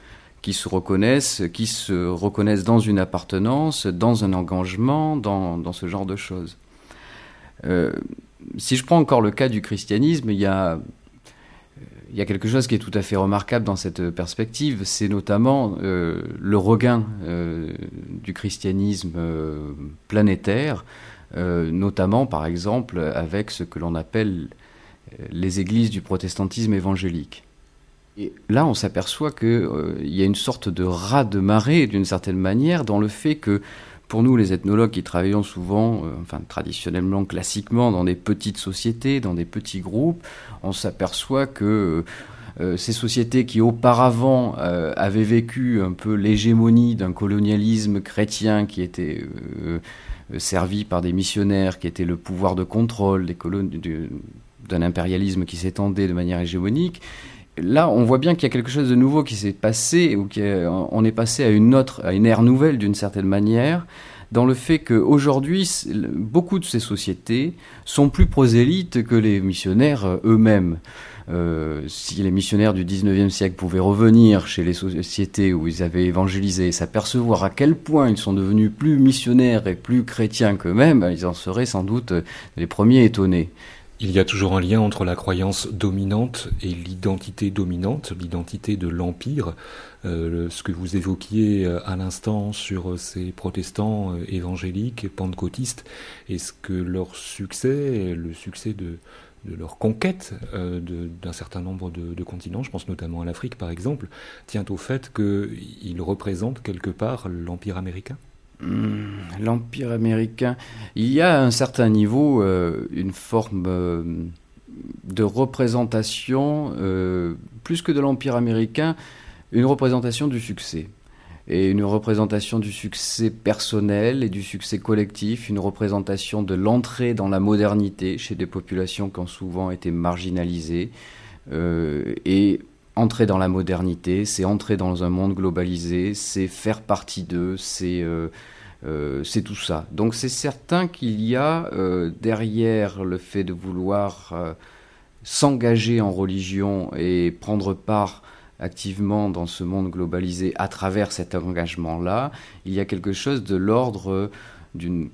qui se reconnaissent, qui se reconnaissent dans une appartenance, dans un engagement, dans, dans ce genre de choses. Euh, si je prends encore le cas du christianisme, il y a, il y a quelque chose qui est tout à fait remarquable dans cette perspective, c'est notamment euh, le regain euh, du christianisme euh, planétaire, euh, notamment par exemple avec ce que l'on appelle les églises du protestantisme évangélique. Et là, on s'aperçoit qu'il euh, y a une sorte de raz-de-marée, d'une certaine manière, dans le fait que, pour nous, les ethnologues qui travaillons souvent, euh, enfin traditionnellement, classiquement, dans des petites sociétés, dans des petits groupes, on s'aperçoit que euh, ces sociétés qui, auparavant, euh, avaient vécu un peu l'hégémonie d'un colonialisme chrétien qui était euh, servi par des missionnaires, qui était le pouvoir de contrôle des colon- du, d'un impérialisme qui s'étendait de manière hégémonique. Là, on voit bien qu'il y a quelque chose de nouveau qui s'est passé, ou qu'on est passé à une autre, à une ère nouvelle d'une certaine manière, dans le fait qu'aujourd'hui, beaucoup de ces sociétés sont plus prosélytes que les missionnaires eux-mêmes. Euh, si les missionnaires du dix-neuvième siècle pouvaient revenir chez les sociétés où ils avaient évangélisé et s'apercevoir à quel point ils sont devenus plus missionnaires et plus chrétiens qu'eux-mêmes, ils en seraient sans doute les premiers étonnés. Il y a toujours un lien entre la croyance dominante et l'identité dominante, l'identité de l'Empire. Euh, ce que vous évoquiez à l'instant sur ces protestants évangéliques, pentecôtistes, est-ce que leur succès, le succès de, de leur conquête euh, de, d'un certain nombre de, de continents, je pense notamment à l'Afrique par exemple, tient au fait qu'ils représentent quelque part l'Empire américain ? L'Empire américain, il y a à un certain niveau euh, une forme euh, de représentation, euh, plus que de l'Empire américain, une représentation du succès. Et une représentation du succès personnel et du succès collectif, une représentation de l'entrée dans la modernité chez des populations qui ont souvent été marginalisées. Euh, et entrer dans la modernité, c'est entrer dans un monde globalisé, c'est faire partie d'eux, c'est, euh, euh, c'est tout ça. Donc c'est certain qu'il y a euh, derrière le fait de vouloir euh, s'engager en religion et prendre part activement dans ce monde globalisé à travers cet engagement-là, il y a quelque chose de l'ordre d'une...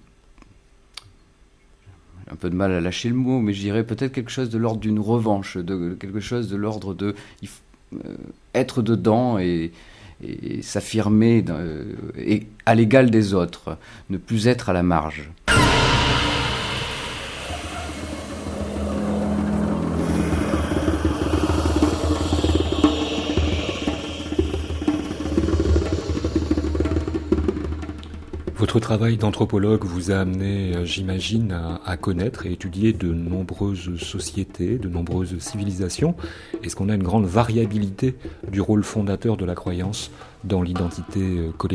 un peu de mal à lâcher le mot, mais je dirais peut-être quelque chose de l'ordre d'une revanche, de, quelque chose de l'ordre de... Il faut, euh, être dedans et, et s'affirmer euh, et à l'égal des autres, ne plus être à la marge. Votre travail d'anthropologue vous a amené, j'imagine, à, à connaître et étudier de nombreuses sociétés, de nombreuses civilisations. Est-ce qu'on a une grande variabilité du rôle fondateur de la croyance dans l'identité collective ?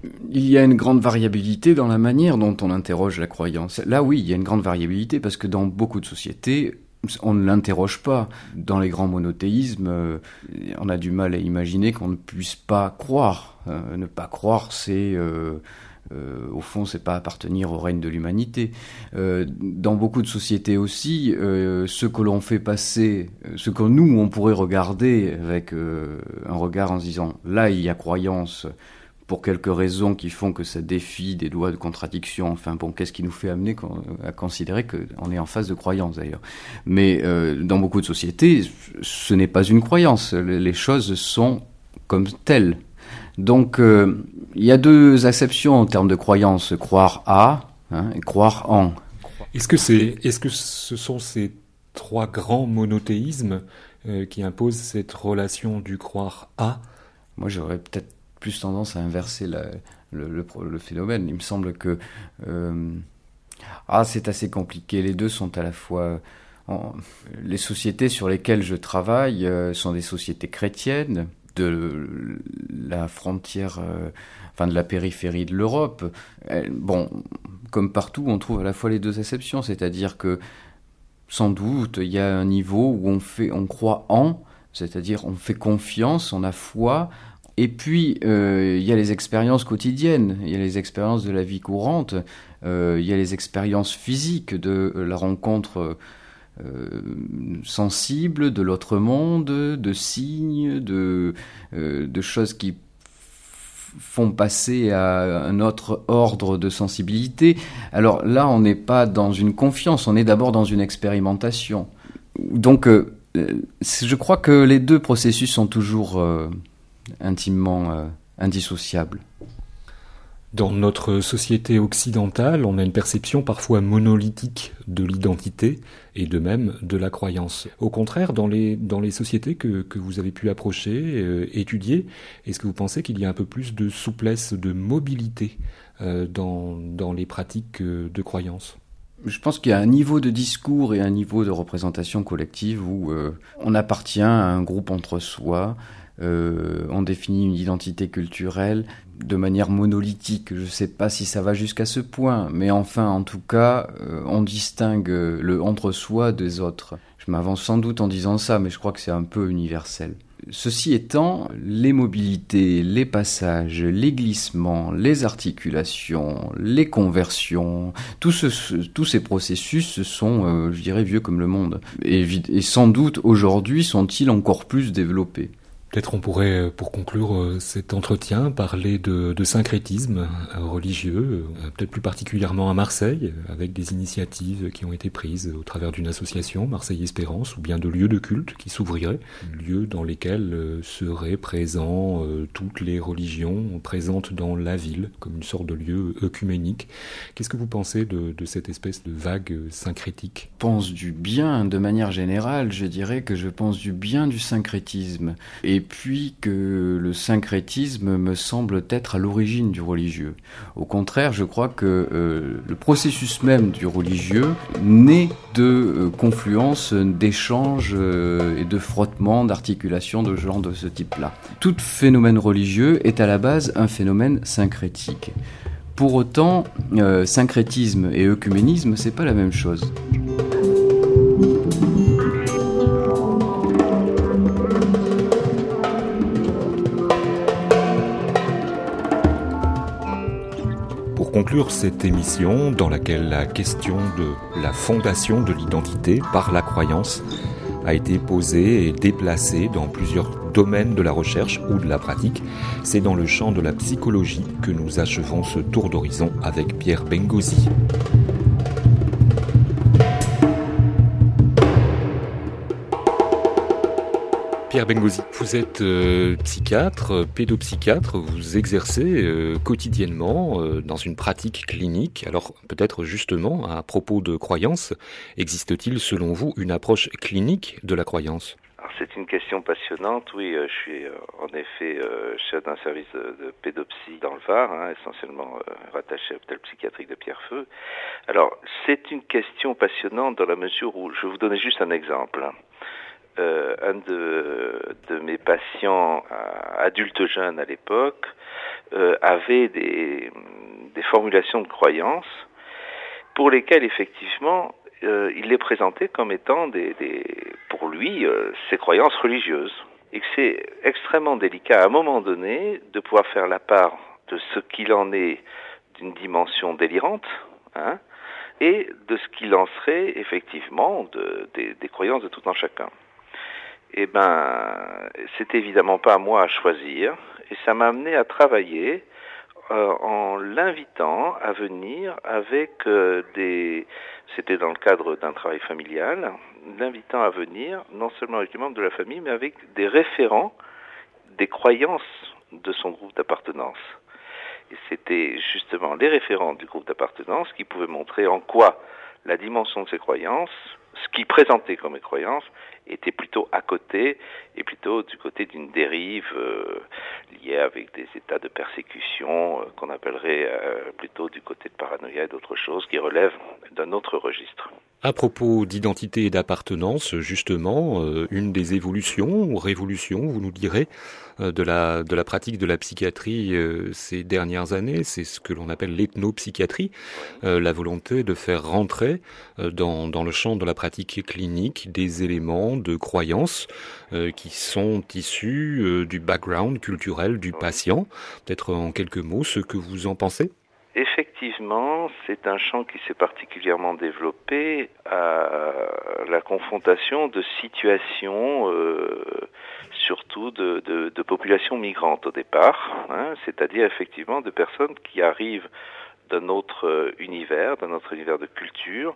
Il y a une grande variabilité dans la manière dont on interroge la croyance. Là, oui, il y a une grande variabilité parce que dans beaucoup de sociétés, on ne l'interroge pas. Dans les grands monothéismes, euh, on a du mal à imaginer qu'on ne puisse pas croire. Euh, ne pas croire, c'est... Euh, Euh, au fond, c'est pas appartenir au règne de l'humanité. Euh, dans beaucoup de sociétés aussi, euh, ce que l'on fait passer, ce que nous, on pourrait regarder avec euh, un regard en se disant « là, il y a croyance », pour quelques raisons qui font que ça défie des lois de contradiction. Enfin bon, qu'est-ce qui nous fait amener à considérer qu'on est en face de croyance d'ailleurs. Mais euh, dans beaucoup de sociétés, ce n'est pas une croyance. Les choses sont comme telles. Donc, euh, il y a deux acceptions en termes de croyance, croire à hein, et croire en. Est-ce que, c'est, est-ce que ce sont ces trois grands monothéismes euh, qui imposent cette relation du croire à ? Moi, j'aurais peut-être plus tendance à inverser la, le, le, le phénomène. Il me semble que euh, ah, c'est assez compliqué. Les deux sont à la fois... En, les sociétés sur lesquelles je travaille euh, sont des sociétés chrétiennes, de la frontière, euh, enfin de la périphérie de l'Europe. Elle, bon, comme partout, on trouve à la fois les deux acceptions, c'est-à-dire que sans doute il y a un niveau où on fait, on croit en, c'est-à-dire on fait confiance, on a foi. Et puis euh, il y a les expériences quotidiennes, il y a les expériences de la vie courante, euh, il y a les expériences physiques de la rencontre euh, sensibles de l'autre monde, de signes, de, euh, de choses qui font passer à un autre ordre de sensibilité. Alors là, on n'est pas dans une confiance, on est d'abord dans une expérimentation. Donc, euh, je crois que les deux processus sont toujours euh, intimement euh, indissociables. Dans notre société occidentale, on a une perception parfois monolithique de l'identité et de même de la croyance. Au contraire, dans les, dans les sociétés que, que vous avez pu approcher, euh, étudier, est-ce que vous pensez qu'il y a un peu plus de souplesse, de mobilité euh, dans, dans les pratiques euh, de croyance ? Je pense qu'il y a un niveau de discours et un niveau de représentation collective où euh, on appartient à un groupe entre soi, euh, on définit une identité culturelle de manière monolithique. Je ne sais pas si ça va jusqu'à ce point, mais enfin, en tout cas, euh, on distingue le entre-soi des autres. Je m'avance sans doute en disant ça, mais je crois que c'est un peu universel. Ceci étant, les mobilités, les passages, les glissements, les articulations, les conversions, tout ce, tous ces processus sont, euh, je dirais, vieux comme le monde. Et, et sans doute, aujourd'hui, sont-ils encore plus développés. Peut-être on pourrait, pour conclure cet entretien, parler de, de syncrétisme religieux, peut-être plus particulièrement à Marseille, avec des initiatives qui ont été prises au travers d'une association, Marseille Espérance, ou bien de lieux de culte qui s'ouvriraient, lieux dans lesquels seraient présents toutes les religions présentes dans la ville, comme une sorte de lieu œcuménique. Qu'est-ce que vous pensez de, de cette espèce de vague syncrétique ? Je pense du bien, de manière générale, je dirais que je pense du bien du syncrétisme. Et Et puis que le syncrétisme me semble être à l'origine du religieux. Au contraire, je crois que euh, le processus même du religieux naît de euh, confluence, d'échanges euh, et de frottements, d'articulations de genre de ce type-là. Tout phénomène religieux est à la base un phénomène syncrétique. Pour autant, euh, syncrétisme et œcuménisme, c'est pas la même chose. Pour conclure cette émission, dans laquelle la question de la fondation de l'identité par la croyance a été posée et déplacée dans plusieurs domaines de la recherche ou de la pratique, c'est dans le champ de la psychologie que nous achevons ce tour d'horizon avec Pierre Bengozi. Pierre Bengozi, vous êtes euh, psychiatre, pédopsychiatre, vous exercez euh, quotidiennement euh, dans une pratique clinique. Alors peut-être justement, à propos de croyances, existe-t-il selon vous une approche clinique de la croyance ? Alors, c'est une question passionnante. Oui, euh, je suis euh, en effet euh, chef d'un service de, de pédopsie dans le Var, hein, essentiellement euh, rattaché à l'hôpital psychiatrique de Pierrefeu. Alors, c'est une question passionnante dans la mesure où, je vais vous donner juste un exemple. Euh, un de, de mes patients euh, adultes jeunes à l'époque euh, avait des, des formulations de croyances pour lesquelles effectivement euh, il les présentait comme étant des, des pour lui euh, ses croyances religieuses, et que c'est extrêmement délicat à un moment donné de pouvoir faire la part de ce qu'il en est d'une dimension délirante, hein, et de ce qu'il en serait effectivement de, des, des croyances de tout un chacun. Eh ben, c'est évidemment pas à moi à choisir, et ça m'a amené à travailler euh, en l'invitant à venir avec euh, des... C'était dans le cadre d'un travail familial, l'invitant à venir non seulement avec les membres de la famille, mais avec des référents des croyances de son groupe d'appartenance. Et c'était justement les référents du groupe d'appartenance qui pouvaient montrer en quoi la dimension de ces croyances, ce qu'ils présentaient comme croyances, était plutôt à côté, et plutôt du côté d'une dérive euh, liée avec des états de persécution, euh, qu'on appellerait euh, plutôt du côté de paranoïa et d'autres choses qui relèvent d'un autre registre. À propos d'identité et d'appartenance, justement, euh, une des évolutions ou révolutions, vous nous direz, euh, de la de la pratique de la psychiatrie euh, ces dernières années, c'est ce que l'on appelle l'ethnopsychiatrie, euh, la volonté de faire rentrer euh, dans dans le champ de la pratique clinique des éléments de croyances euh, qui sont issus euh, du background culturel du patient. Peut-être en quelques mots ce que vous en pensez ? Effectivement, c'est un champ qui s'est particulièrement développé à la confrontation de situations, euh, surtout de, de, de populations migrantes au départ, hein, c'est-à-dire effectivement de personnes qui arrivent d'un autre univers, d'un autre univers de culture.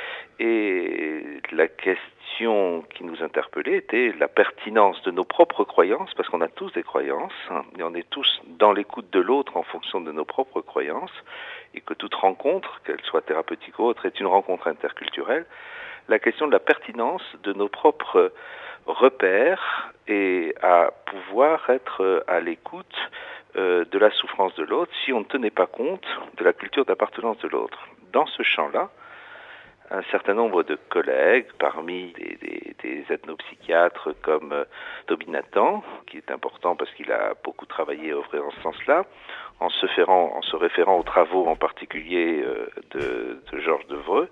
Et la question qui nous interpellait était la pertinence de nos propres croyances, parce qu'on a tous des croyances, hein, et on est tous dans l'écoute de l'autre en fonction de nos propres croyances, et que toute rencontre, qu'elle soit thérapeutique ou autre, est une rencontre interculturelle. La question de la pertinence de nos propres repères et à pouvoir être à l'écoute euh, de la souffrance de l'autre si on ne tenait pas compte de la culture d'appartenance de l'autre. Dans ce champ-là, un certain nombre de collègues, parmi des, des, des ethnopsychiatres comme euh, Toby Nathan, qui est important parce qu'il a beaucoup travaillé et œuvré en ce sens-là, en se, ferant, en se référant aux travaux en particulier euh, de, de Georges Devreux,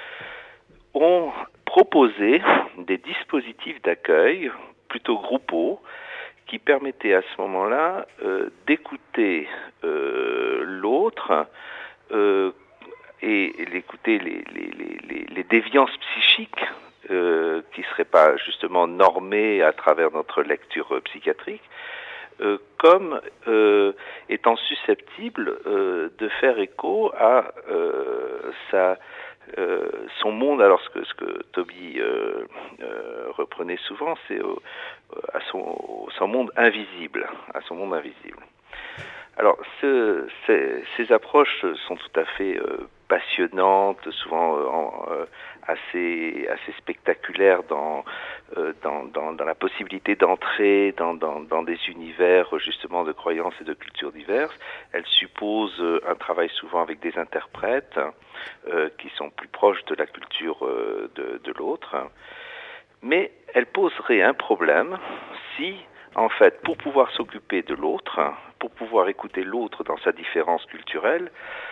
ont proposé des dispositifs d'accueil plutôt groupaux qui permettaient à ce moment-là euh, d'écouter euh, l'autre euh, et, et l'écouter les, les, les, les déviances psychiques euh, qui ne seraient pas justement normées à travers notre lecture euh, psychiatrique, euh, comme euh, étant susceptibles euh, de faire écho à euh, sa Euh, son monde. Alors ce que, ce que Toby euh, euh, reprenait souvent, c'est au, à son, son monde invisible, à son monde invisible. Alors ce, ces, ces approches sont tout à fait euh, passionnantes, souvent euh, en, euh, assez, assez spectaculaires dans, euh, dans, dans, dans la possibilité d'entrer dans, dans, dans des univers justement de croyances et de cultures diverses. Elles supposent un travail souvent avec des interprètes euh, qui sont plus proches de la culture euh, de, de l'autre. Mais elles poseraient un problème si, en fait, pour pouvoir s'occuper de l'autre, pour pouvoir écouter l'autre dans sa différence culturelle,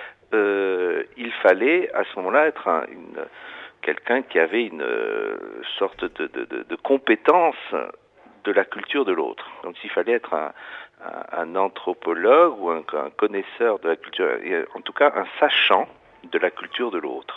euh, il fallait à ce moment-là être un, une, quelqu'un qui avait une euh, sorte de, de, de, de compétence de la culture de l'autre. Donc il fallait être un, un, un anthropologue ou un, un connaisseur de la culture, et en tout cas un sachant de la culture de l'autre.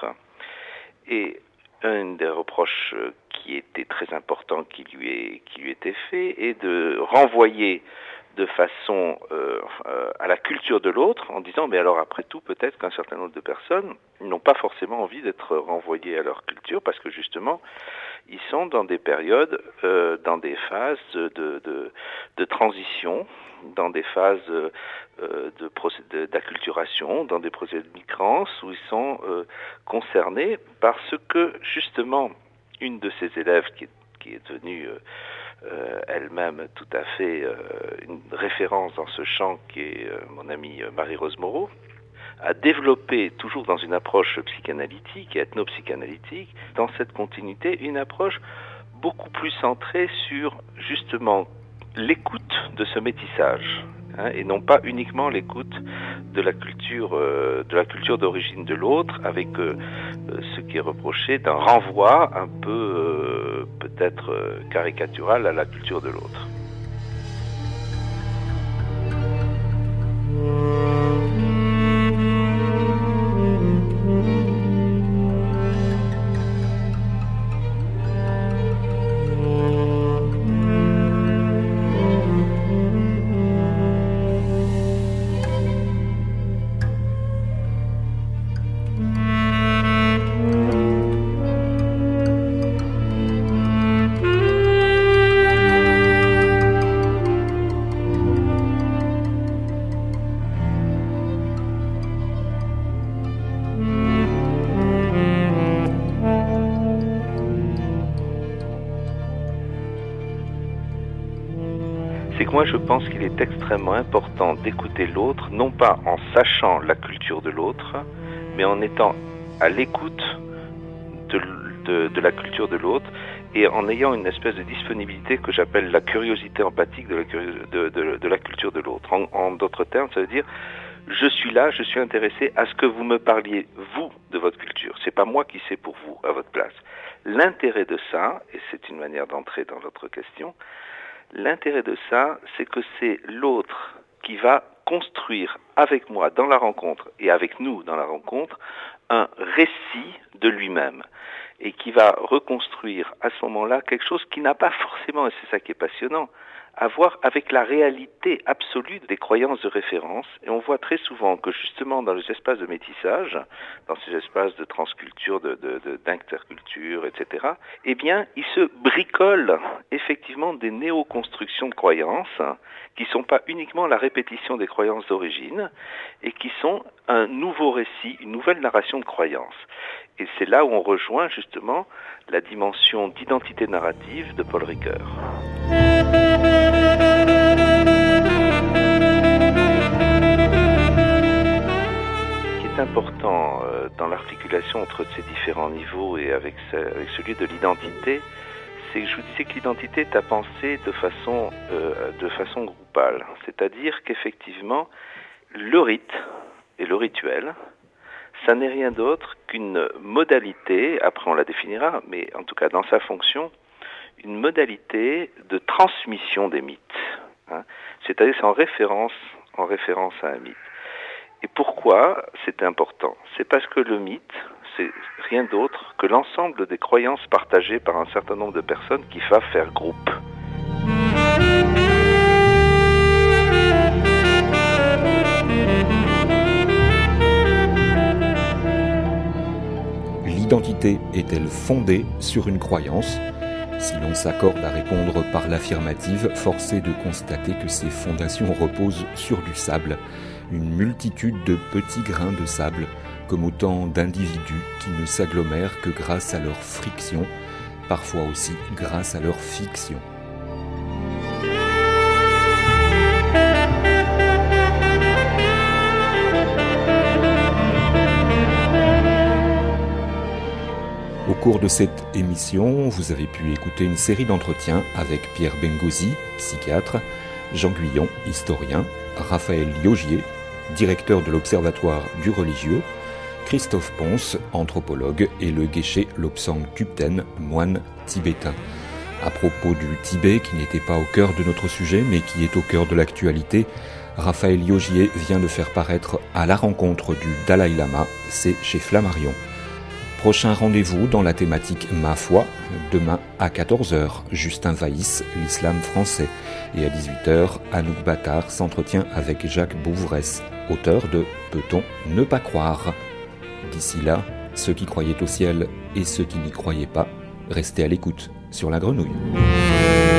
Et un des reproches qui était très important qui lui, est, qui lui était fait est de renvoyer de façon euh, euh, à la culture de l'autre en disant mais alors après tout peut-être qu'un certain nombre de personnes n'ont pas forcément envie d'être renvoyées à leur culture parce que justement ils sont dans des périodes, euh, dans des phases de, de, de transition, dans des phases euh, de procédé d'acculturation, dans des procédés de migrance où ils sont euh, concernés parce que justement une de ces élèves qui est, qui est devenue euh, Euh, elle-même tout à fait euh, une référence dans ce champ qui est euh, mon amie euh, Marie-Rose Moreau, a développé, toujours dans une approche psychanalytique et ethnopsychanalytique, dans cette continuité, une approche beaucoup plus centrée sur justement l'écoute de ce métissage, hein, et non pas uniquement l'écoute de la culture, euh, de la culture d'origine de l'autre, avec euh, euh, ce qui est reproché d'un renvoi un peu euh, peut-être euh, caricatural à la culture de l'autre. Moi, je pense qu'il est extrêmement important d'écouter l'autre, non pas en sachant la culture de l'autre, mais en étant à l'écoute de, de, de la culture de l'autre et en ayant une espèce de disponibilité que j'appelle la curiosité empathique de la, de, de, de la culture de l'autre. En, en d'autres termes, ça veut dire je suis là, je suis intéressé à ce que vous me parliez, vous, de votre culture. C'est pas moi qui sais pour vous, à votre place. L'intérêt de ça, et c'est une manière d'entrer dans votre question, l'intérêt de ça, c'est que c'est l'autre qui va construire avec moi dans la rencontre et avec nous dans la rencontre un récit de lui-même. et qui va reconstruire à ce moment-là quelque chose qui n'a pas forcément, et c'est ça qui est passionnant, à voir avec la réalité absolue des croyances de référence. Et on voit très souvent que justement dans les espaces de métissage, dans ces espaces de transculture, de, de, de, d'interculture, et cetera, eh bien, il se bricole effectivement des néo-constructions de croyances qui ne sont pas uniquement la répétition des croyances d'origine et qui sont un nouveau récit, une nouvelle narration de croyances. Et c'est là où on rejoint justement la dimension d'identité narrative de Paul Ricoeur. Ce qui est important euh, dans l'articulation entre ces différents niveaux et avec, ce, avec celui de l'identité, c'est que je vous disais que l'identité est à penser de façon, euh, de façon groupale. C'est-à-dire qu'effectivement, le rite et le rituel, ça n'est rien d'autre qu'une modalité, après on la définira, mais en tout cas dans sa fonction, une modalité de transmission des mythes. Hein. C'est-à-dire c'est en référence, en référence à un mythe. Et pourquoi c'est important ? C'est parce que le mythe, c'est rien d'autre que l'ensemble des croyances partagées par un certain nombre de personnes qui va faire groupe. L'identité est-elle fondée sur une croyance ? Si l'on s'accorde à répondre par l'affirmative, force est de constater que ces fondations reposent sur du sable, une multitude de petits grains de sable, comme autant d'individus qui ne s'agglomèrent que grâce à leur friction, parfois aussi grâce à leur fiction. Au cours de cette émission, vous avez pu écouter une série d'entretiens avec Pierre Bengozi, psychiatre, Jean Guyon, historien, Raphaël Liogier, directeur de l'Observatoire du religieux, Christophe Ponce, anthropologue, et le Geshe Lobsang Thubten, moine tibétain. À propos du Tibet, qui n'était pas au cœur de notre sujet, mais qui est au cœur de l'actualité, Raphaël Liogier vient de faire paraître À la rencontre du Dalai Lama, c'est chez Flammarion. Prochain rendez-vous dans la thématique Ma foi, demain à quatorze heures, Justin Vaïs, l'islam français. Et à dix-huit heures, Anouk Battard s'entretient avec Jacques Bouvresse, auteur de Peut-on ne pas croire ? D'ici là, ceux qui croyaient au ciel et ceux qui n'y croyaient pas, restez à l'écoute sur La Grenouille.